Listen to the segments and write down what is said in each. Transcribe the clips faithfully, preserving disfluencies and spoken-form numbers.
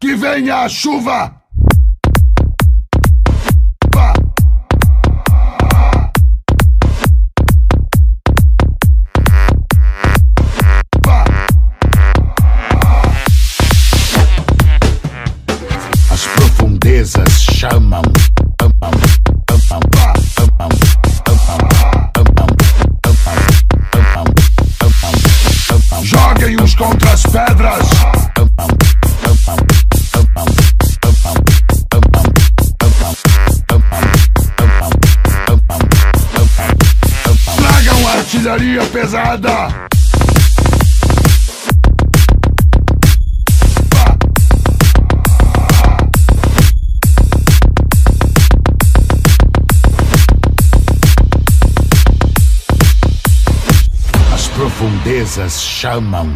Que venha a chuva! As profundezas chamam. Joguem uns contra as pedras. Tragam artilharia pesada. Profundezas chamam.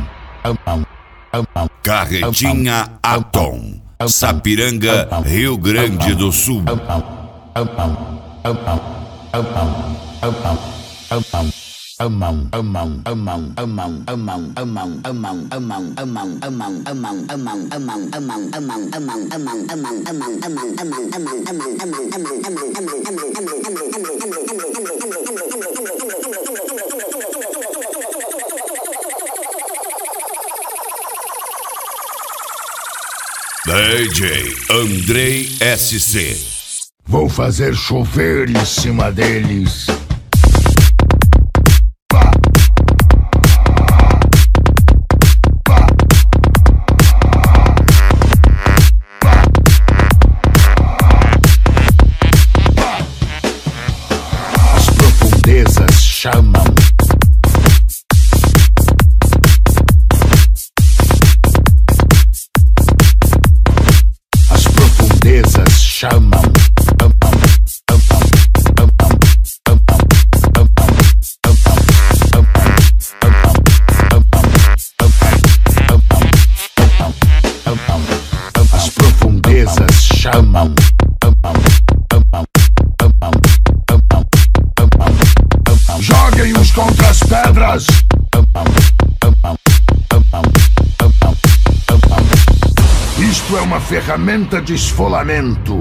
Carretinha Atom, Sapiranga, Rio Grande do Sul. D J Andrei S C. Vou fazer chover em cima deles. As profundezas chamam. Chamam. As profundezas chamam. Joguem uns contra as pedras. Isto é uma ferramenta de esfolamento.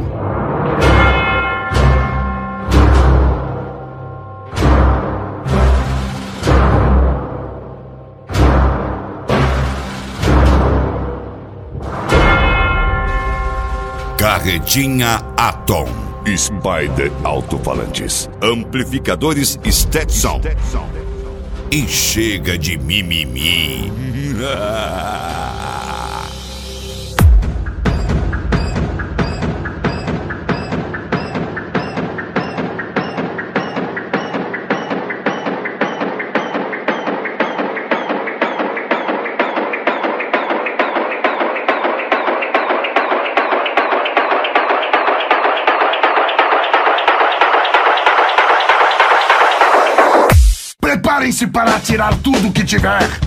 Carretinha Atom. Spider Alto-Falantes. Amplificadores Stetson. E chega de mimimi. Preparem-se para atirar tudo que tiver.